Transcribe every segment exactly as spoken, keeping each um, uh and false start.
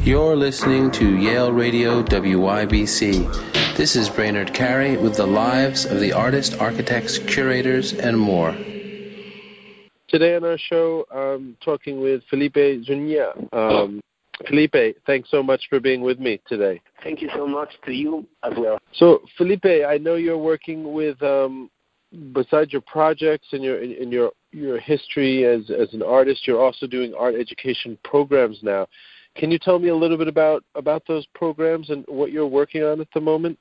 You're listening to Yale Radio W Y B C. This is Brainerd Carey with the lives of the artists, architects, curators, and more. Today on our show, I'm talking with Felipe Zuniga. Um, Felipe, thanks so much for being with me today. Thank you so much to you as well. So, Felipe, I know you're working with, um, besides your projects and your in, in your your history as as an artist, you're also doing art education programs now. Can you tell me a little bit about, about those programs and what you're working on at the moment?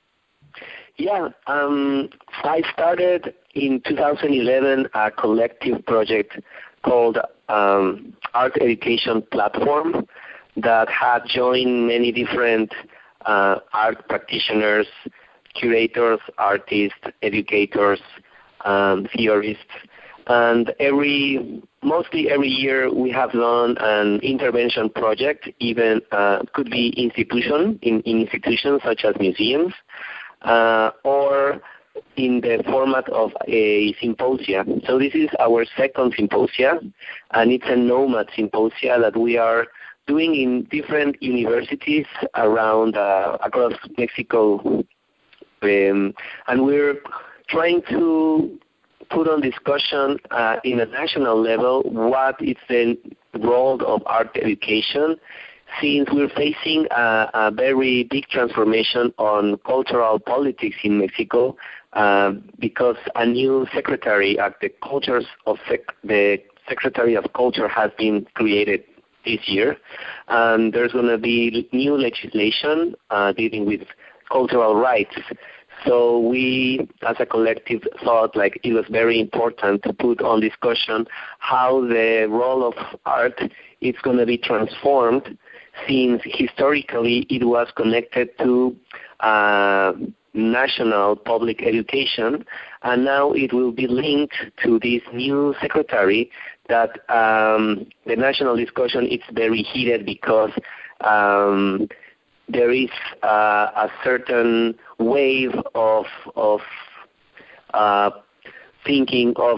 Yeah, um, I started in two thousand eleven a collective project called um, Art Education Platform that had joined many different uh, art practitioners, curators, artists, educators, um, theorists, and every mostly every year we have done an intervention project. Even uh, could be institution in, in institutions such as museums. Uh, or in the format of a symposia. So this is our second symposia, and it's a nomad symposia that we are doing in different universities around uh, across Mexico, um, and we're trying to put on discussion uh, in a national level what is the role of art education, since we're facing a, a very big transformation on cultural politics in Mexico, uh, because a new secretary at the cultures of sec- the Secretary of Culture has been created this year, and there's going to be new legislation uh, dealing with cultural rights. So we, as a collective, thought like it was very important to put on discussion how the role of art is going to be transformed, since historically it was connected to uh, national public education, and now it will be linked to this new secretary that um, the national discussion is very heated because um, there is uh, a certain wave of of uh, thinking of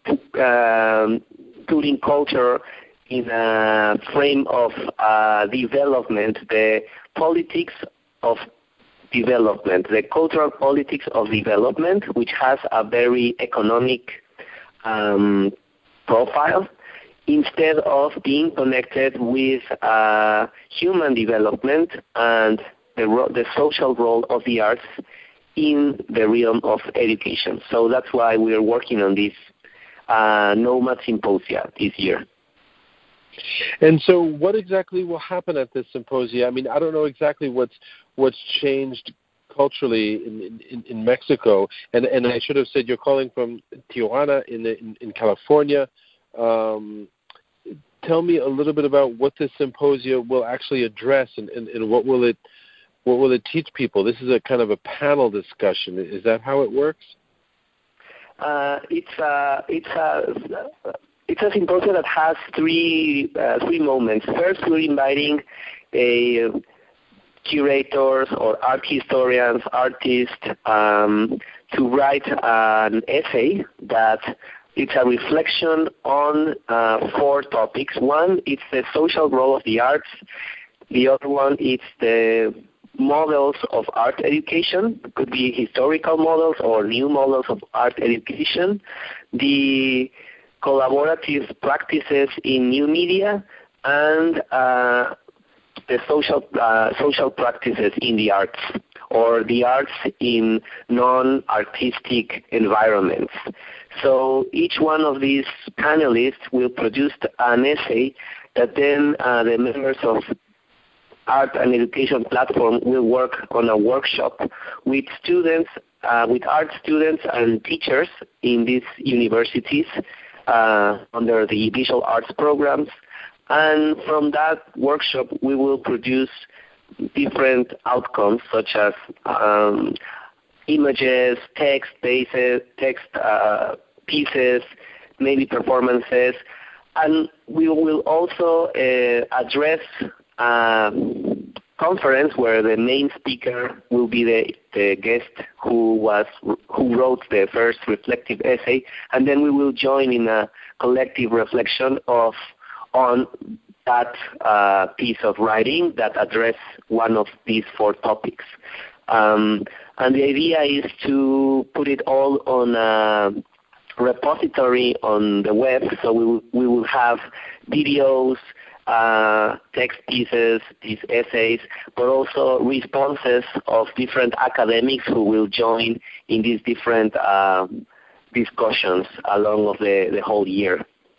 um, putting culture in a frame of uh, development, the politics of development, the cultural politics of development, which has a very economic um, profile, instead of being connected with uh, human development and the, ro- the social role of the arts in the realm of education. So that's why we're working on this uh, Nomad Symposia this year. And so what exactly will happen at this symposia? I mean, I don't know exactly what's what's changed culturally in, in, in Mexico. And, and I should have said you're calling from Tijuana in, the, in, in California. Um, tell me a little bit about what this symposia will actually address, and, and, and what will it what will it teach people? This is a kind of a panel discussion. Is that how it works? Uh, it's a it's a it's a symposium that has three uh, three moments. First, we're inviting a curators or art historians, artists, um, to write an essay that it's a reflection on uh, four topics. One, it's the social role of the arts. The other one, it's the models of art education. It could be historical models or new models of art education. The collaborative practices in new media, and uh, the social uh, social practices in the arts, or the arts in non-artistic environments. So each one of these panelists will produce an essay that then uh, the members of Art and Education Platform will work on a workshop with students, uh, with art students and teachers in these universities uh, under the visual arts programs. And from that workshop, we will produce different outcomes, such as um, images, text bases, text uh, pieces, maybe performances, and we will also uh, address a conference where the main speaker will be the, the guest who was who wrote the first reflective essay, and then we will join in a collective reflection of on that uh, piece of writing that address one of these four topics. Um, and the idea is to put it all on a repository on the web, so we will, we will have videos, uh, text pieces, these essays, but also responses of different academics who will join in these different uh, discussions along of the, the whole year.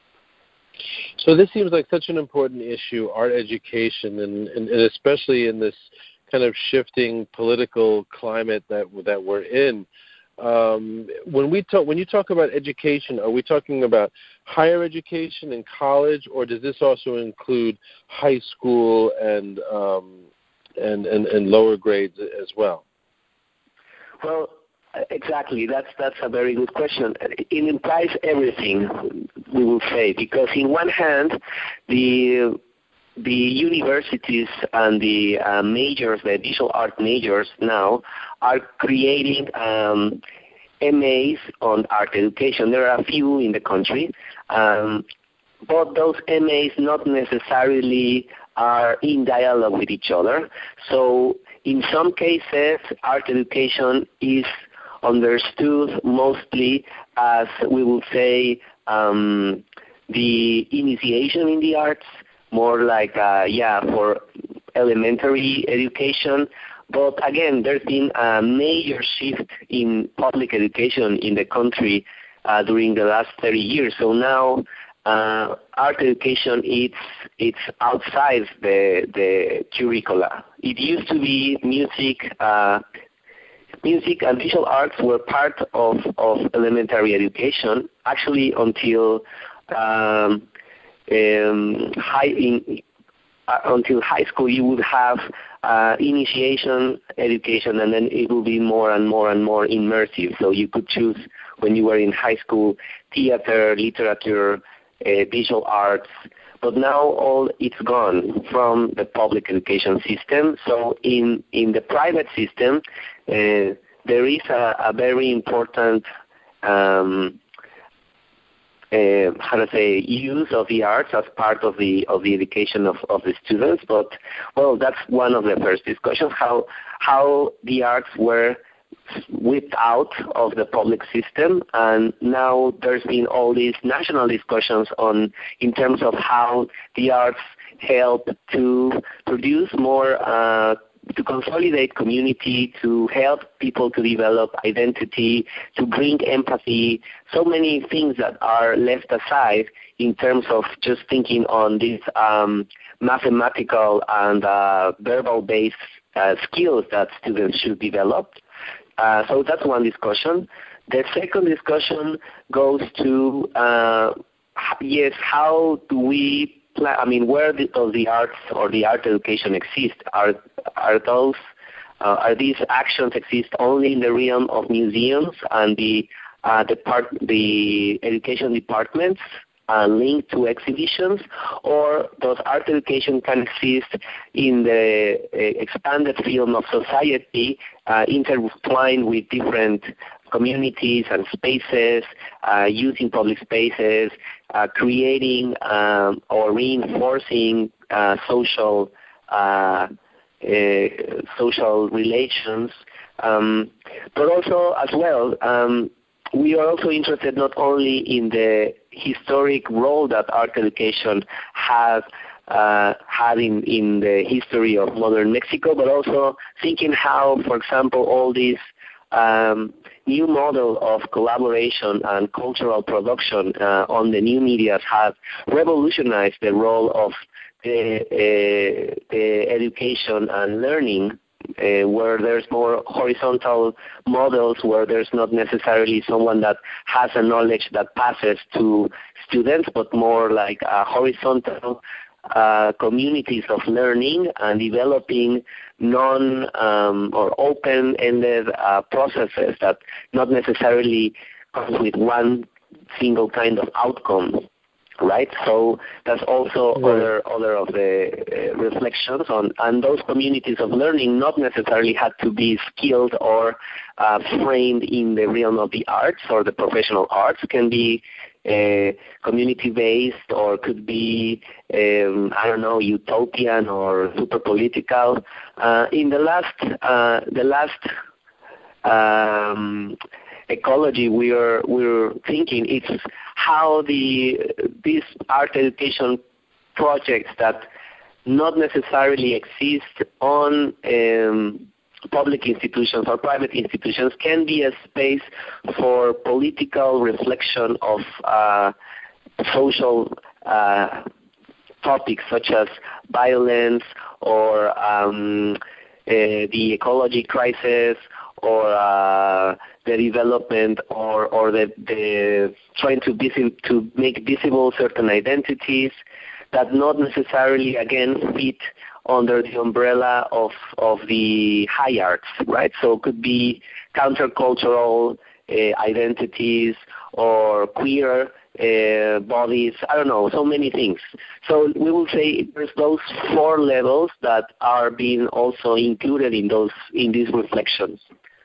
So this seems like such an important issue, art education, and, and, and especially in this kind of shifting political climate that that we're in. Um, when we talk, when you talk about education, are we talking about higher education in college, or does this also include high school and um, and, and and lower grades as well? Well, exactly. That's that's a very good question. It implies everything, we will say, because in one hand, the the universities and the uh, majors, the visual art majors now, are creating um, M As on art education. There are a few in the country, um, but those M As not necessarily are in dialogue with each other. So in some cases, art education is understood mostly as, we would say, um, the initiation in the arts, more like, uh, yeah, for elementary education. But again, there's been a major shift in public education in the country uh, during the last thirty years. So now uh, art education, it's it's outside the the curricula. It used to be music. Uh, music and visual arts were part of, of elementary education, actually until um, um, high in, uh, until high school. You would have uh, initiation education, and then it will be more and more and more immersive. So you could choose when you were in high school theater, literature, uh, visual arts. But now all it's gone from the public education system. So in, in the private system, uh, there is a, a very important um, uh, how to say use of the arts as part of the of the education of, of the students. But well, that's one of the first discussions, how how the arts were whipped out of the public system, and now there's been all these national discussions on in terms of how the arts help to produce more, uh, to consolidate community, to help people to develop identity, to bring empathy, so many things that are left aside in terms of just thinking on these um, mathematical and uh, verbal-based uh, skills that students should develop. Uh, so that's one discussion. The second discussion goes to, uh, yes, how do we plan, I mean, where do the arts or the art education exist? Are are those, uh, are these actions exist only in the realm of museums and the, uh, the, part, the education departments Uh, linked to exhibitions, or does art education can exist in the uh, expanded field of society, uh, intertwined with different communities and spaces, uh, using public spaces, uh, creating um, or reinforcing uh, social uh, uh, social relations, um, but also as well. Um, We are also interested not only in the historic role that art education has uh, had in, in the history of modern Mexico, but also thinking how, for example, all these um, new model of collaboration and cultural production uh, on the new media have revolutionized the role of the, uh, the education and learning, Uh, where there's more horizontal models, where there's not necessarily someone that has a knowledge that passes to students, but more like a horizontal uh, communities of learning and developing non um, or open-ended uh, processes that not necessarily comes with one single kind of outcome. Right, so that's also right. other other of the uh, reflections on, and those communities of learning not necessarily had to be skilled or uh, framed in the realm of the arts or the professional arts. Can be uh, community-based, or could be, um, I don't know, utopian or super political. Uh, in the last, uh, the last um, ecology we're we're thinking, it's how the these art education projects that not necessarily exist on um, public institutions or private institutions can be a space for political reflection of uh, social uh, topics such as violence or um, uh, the ecology crisis, or uh, the development, or or the, the trying to visi- to make visible certain identities that not necessarily, again, fit under the umbrella of of the high arts, right? So it could be countercultural uh, identities or queer uh, bodies. I don't know, so many things. So we will say there's those four levels that are being also included in those in these reflections.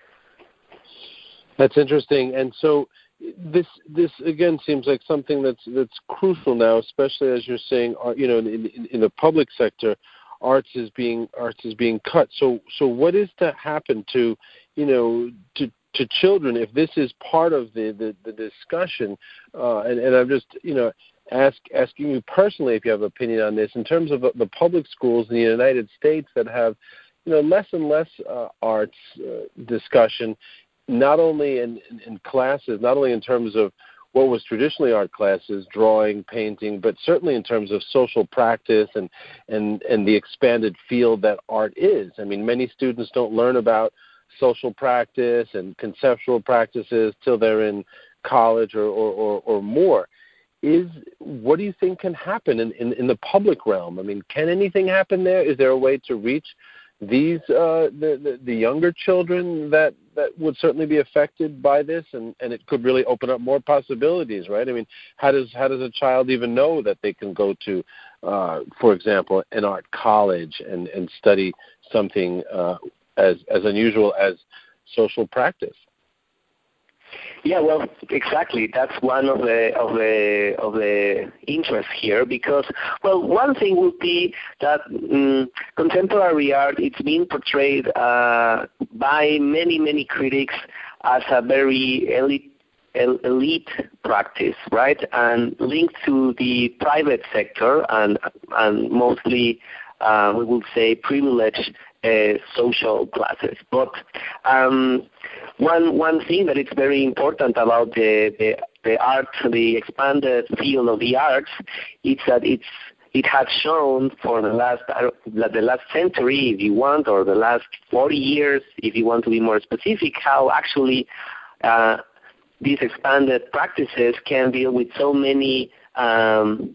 That's interesting. And so this this again seems like something that's that's crucial now, especially as you're saying, you know, in, in, in the public sector, arts is being arts is being cut. So so what is to happen to, you know, to to children if this is part of the the, the discussion? Uh, and, and I'm just, you know, ask asking you personally if you have an opinion on this in terms of the public schools in the United States that have, you know, less and less uh, arts uh, discussion. Not only in, in, in classes, not only in terms of what was traditionally art classes, drawing, painting, but certainly in terms of social practice and, and, and the expanded field that art is. I mean, many students don't learn about social practice and conceptual practices till they're in college or, or, or, or more. Is what do you think can happen in, in, in the public realm? I mean, can anything happen there? Is there a way to reach these uh, the, the the younger children that, that would certainly be affected by this, and, and it could really open up more possibilities, right? I mean, how does how does a child even know that they can go to, uh, for example, an art college and, and study something uh, as as unusual as social practice? Yeah, well, exactly. That's one of the of the of the interests here, because, well, one thing would be that um, contemporary art, it's being portrayed uh, by many many critics as a very elite elite practice, right, and linked to the private sector and and mostly uh, we would say privileged uh, social classes. But um, One one thing that is very important about the, the the art, the expanded field of the arts, is that it's it has shown for the last the last century, if you want, or the last forty years, if you want to be more specific, how actually uh, these expanded practices can deal with so many um,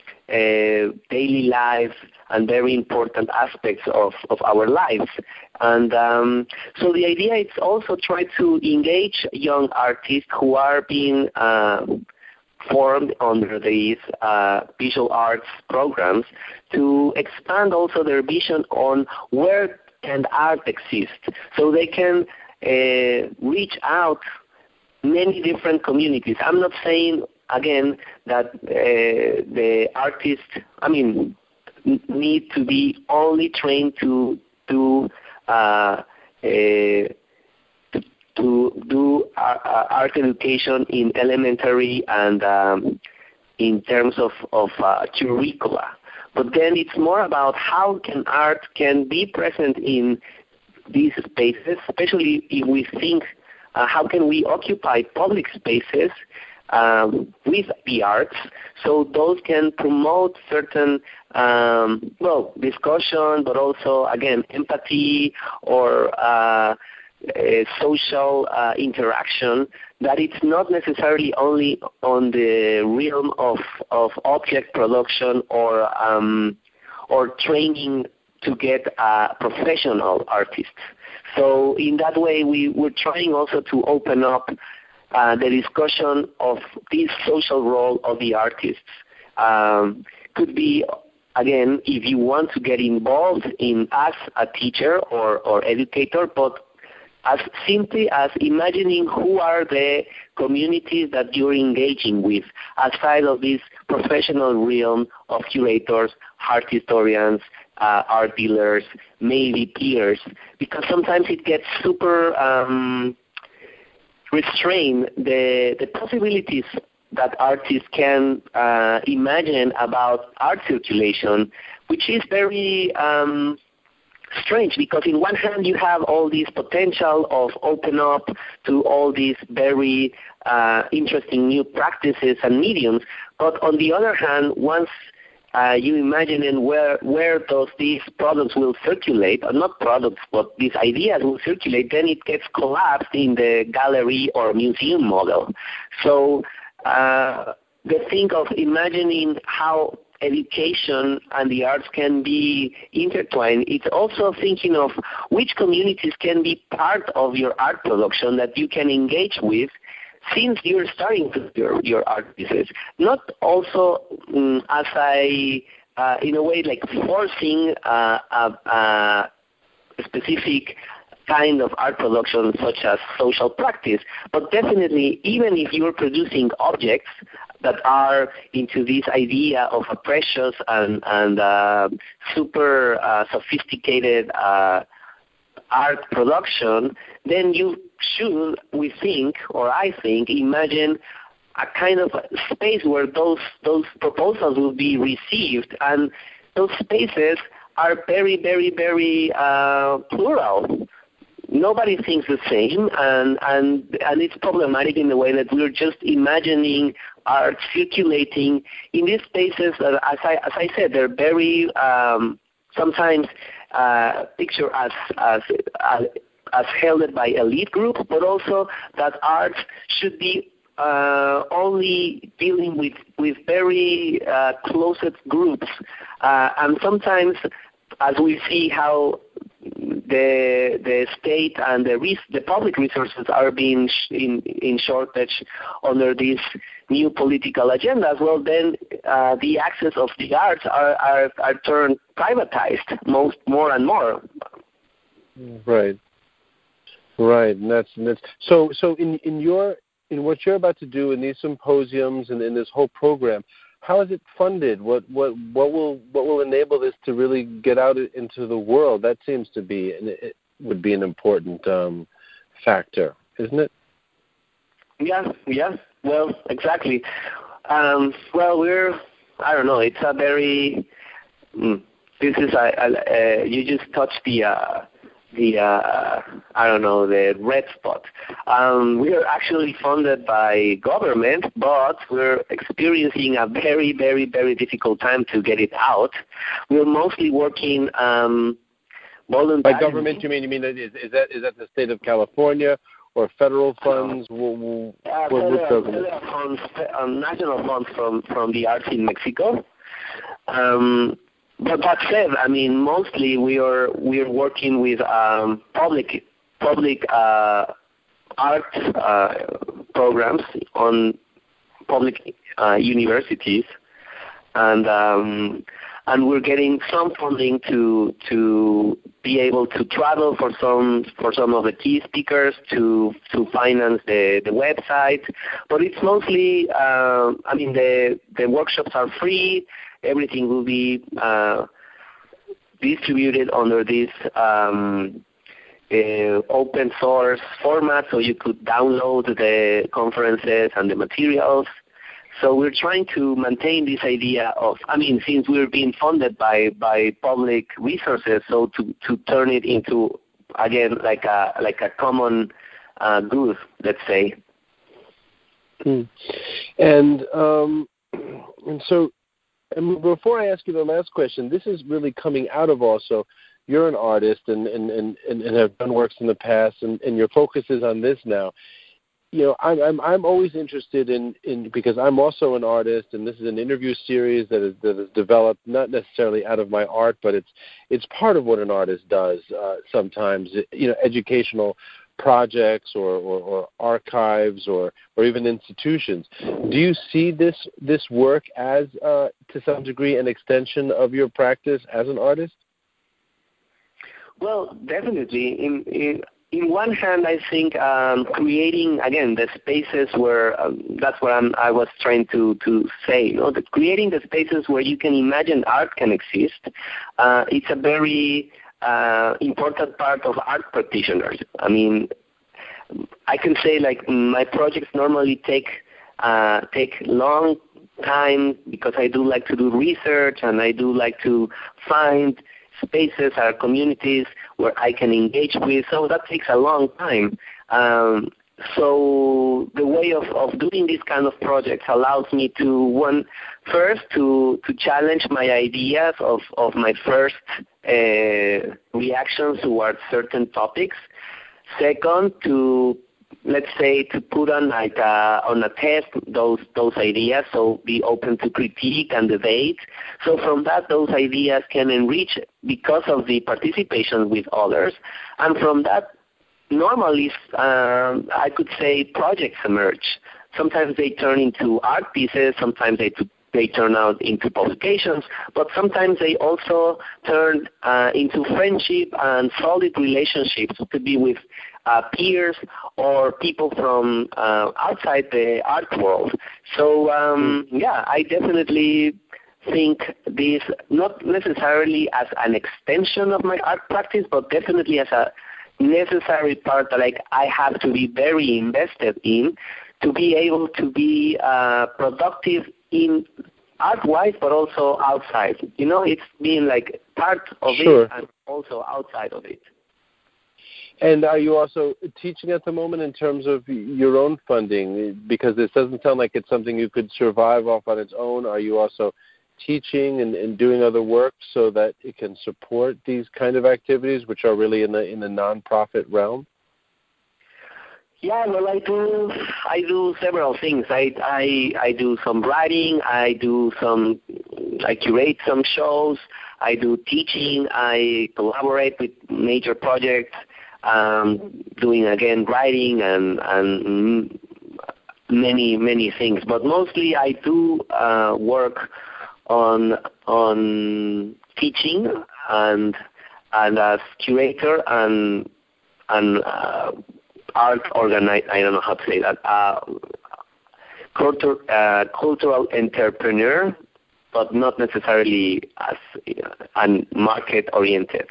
uh, daily life and very important aspects of, of our lives. And um, so the idea is also try to engage young artists who are being uh, formed under these uh, visual arts programs to expand also their vision on where can art exist, so they can uh, reach out many different communities. I'm not saying, again, that uh, the artists, I mean, need to be only trained to do uh, uh, to, to do uh, art education in elementary and um, in terms of of uh, curricula. But then it's more about how can art can be present in these spaces, especially if we think uh, how can we occupy public spaces Um, with the arts, so those can promote certain, um, well, discussion, but also, again, empathy or uh, a social uh, interaction, that it's not necessarily only on the realm of, of object production or um, or training to get a professional artist. So in that way, we, we're trying also to open up Uh, the discussion of this social role of the artists. Um, could be, again, if you want to get involved in as a teacher or, or educator, but as simply as imagining who are the communities that you're engaging with outside of this professional realm of curators, art historians, uh, art dealers, maybe peers, because sometimes it gets super um, restrained, the, the possibilities that artists can uh, imagine about art circulation, which is very um, strange, because in one hand you have all this potential of open up to all these very uh, interesting new practices and mediums, but on the other hand, once uh, you imagine in where where those these products will circulate, or not products, but these ideas will circulate, then it gets collapsed in the gallery or museum model. So uh, the thing of imagining how education and the arts can be intertwined, it's also thinking of which communities can be part of your art production that you can engage with since you're starting to your, your art pieces. Not also um, as I, uh, in a way, like forcing uh, a, a specific kind of art production such as social practice, but definitely even if you're producing objects that are into this idea of a precious and, and uh, super uh, sophisticated uh, art production, then you should, we think, or I think, imagine a kind of space where those those proposals will be received, and those spaces are very, very, very uh, plural. Nobody thinks the same, and, and and it's problematic in the way that we're just imagining art circulating in these spaces that, as I as I said, they're very um, sometimes uh, pictured as as as as held by elite groups, but also that art should be uh, only dealing with with very uh, closed groups, uh, and sometimes, as we see how the the state and the res- the public resources are being sh- in in shortage under these new political agendas, well then uh, the access of the arts are, are are turned privatized most more and more. Right, right, and that's and that's so so in in your in what you're about to do in these symposiums and in this whole program. How is it funded? What what what will what will enable this to really get out into the world? That seems to be and it would be an important um, factor, isn't it? Yeah, yeah. Well, exactly. Um, well, we're I don't know. It's a very mm, this is a, a, a you just touched the uh, the uh, I don't know the red spot. Um, we are actually funded by government, but we're experiencing a very, very, very difficult time to get it out. We're mostly working um, voluntarily. By government, you mean you mean is, is that is that the state of California or federal funds? Uh, we'll, we'll, uh, we'll federal, federal funds, um, national funds from from the arts in Mexico. Um, But that said, I mean, mostly we are we are working with um, public public uh, art uh, programs on public uh, universities, and um, and we're getting some funding to to be able to travel for some for some of the key speakers to to finance the, the website. But it's mostly, uh, I mean, the the workshops are free. Everything will be uh, distributed under this um, uh, open source format, so you could download the conferences and the materials. So we're trying to maintain this idea of, I mean, since we're being funded by, by public resources, so to, to turn it into, again, like a like a common uh, good, let's say. Hmm. And um, and so. And before I ask you the last question, this is really coming out of also, you're an artist and, and, and, and have done works in the past, and, and your focus is on this now. You know, I'm I'm, I'm always interested in, in, because I'm also an artist, and this is an interview series that is, that is developed not necessarily out of my art, but it's it's part of what an artist does uh, sometimes, you know, educational projects or, or, or archives or, or even institutions. Do you see this this work as, uh, to some degree, an extension of your practice as an artist? Well, definitely. In in, in one hand, I think um, creating, again, the spaces where, um, that's what I'm, I was trying to, to say, you know, the, creating the spaces where you can imagine art can exist, uh, it's a very uh, important part of art practitioners. I mean, I can say like my projects normally take uh, take long time because I do like to do research and I do like to find spaces or communities where I can engage with. So that takes a long time. Um, so the way of, of doing these kind of projects allows me to, one, first to, to challenge my ideas of, of my first uh, reactions towards certain topics. Second, to let's say to put on like uh, on a test those those ideas, so be open to critique and debate. So from that, those ideas can enrich because of the participation with others, and from that, normally um, I could say projects emerge. Sometimes they turn into art pieces. Sometimes they they turn out into publications, but sometimes they also turn uh, into friendship and solid relationships. It could be with uh, peers or people from uh, outside the art world. So um, yeah, I definitely think this not necessarily as an extension of my art practice, but definitely as a necessary part that like I have to be very invested in to be able to be uh, productive in art-wise, but also outside. You know, it's being like part of Sure. it and also outside of it. And are you also teaching at the moment in terms of your own funding? Because this doesn't sound like it's something you could survive off on its own. Are you also teaching and, and doing other work so that it can support these kind of activities, which are really in the in the nonprofit realm? Yeah, well, I do. I do several things. I I I do some writing. I do some. I curate some shows. I do teaching. I collaborate with major projects. Um, doing again writing and and many many things. But mostly I do uh, work on on teaching and and as curator and and. Uh, art organize, I don't know how to say that, uh, culture, uh, cultural entrepreneur, but not necessarily as uh, market oriented.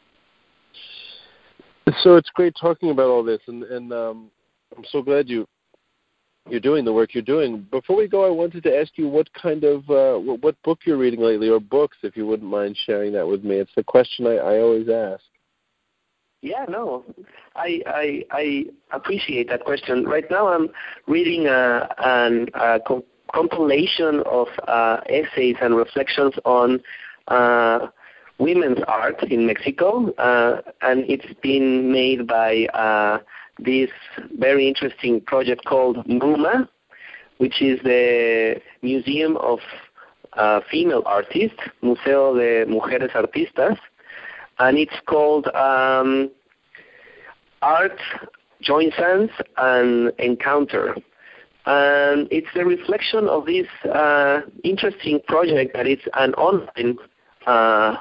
So it's great talking about all this, and, and um, I'm so glad you, you're doing the work you're doing. Before we go, I wanted to ask you what kind of, uh, what, what book you're reading lately, or books, if you wouldn't mind sharing that with me. It's the question I, I always ask. Yeah, no, I, I I appreciate that question. Right now I'm reading a, an, a co- compilation of uh, essays and reflections on uh, women's art in Mexico, uh, and it's been made by uh, this very interesting project called MUMA, which is the Museum of uh, Female Artists, Museo de Mujeres Artistas. And it's called um, Art, Joint Sense, and Encounter. And it's a reflection of this uh, interesting project that it's an online uh,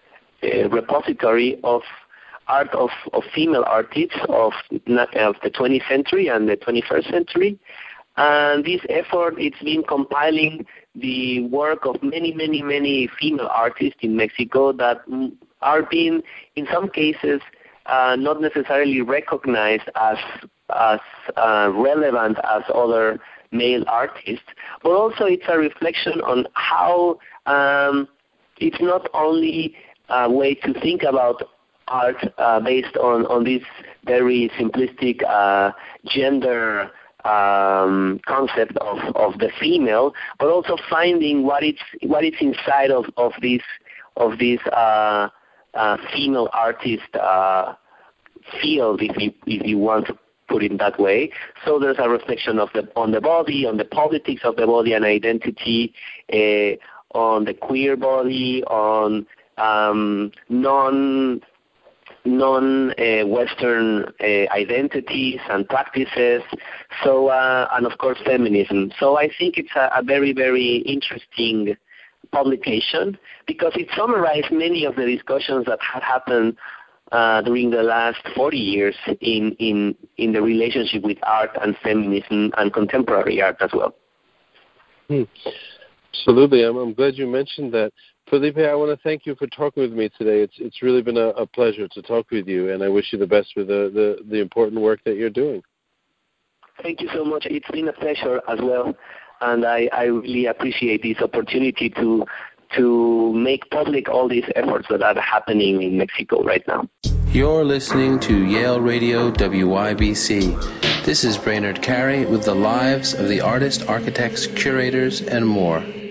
repository of art of, of female artists of, of the twentieth century and the twenty-first century. And this effort, it's been compiling the work of many, many, many female artists in Mexico that are being, in some cases, uh, not necessarily recognized as as uh, relevant as other male artists, but also it's a reflection on how um, it's not only a way to think about art uh, based on, on this very simplistic uh, gender um, concept of, of the female, but also finding what it's what it's inside of, of this of this uh, uh, female artist uh, field, if you if you want to put it that way. So there's a reflection of the on the body, on the politics of the body and identity, uh, on the queer body, on um, non non-Western uh, uh, identities and practices, so uh, and of course feminism. So I think it's a, a very, very interesting publication because it summarized many of the discussions that had happened uh, during the last forty years in, in, in the relationship with art and feminism and contemporary art as well. Hmm. Absolutely. I'm, I'm glad you mentioned that. Felipe, I want to thank you for talking with me today. It's it's really been a, a pleasure to talk with you, and I wish you the best with the, the, the important work that you're doing. Thank you so much. It's been a pleasure as well, and I, I really appreciate this opportunity to to make public all these efforts that are happening in Mexico right now. You're listening to Yale Radio W Y B C. This is Brainerd Carey with the lives of the artists, architects, curators, and more.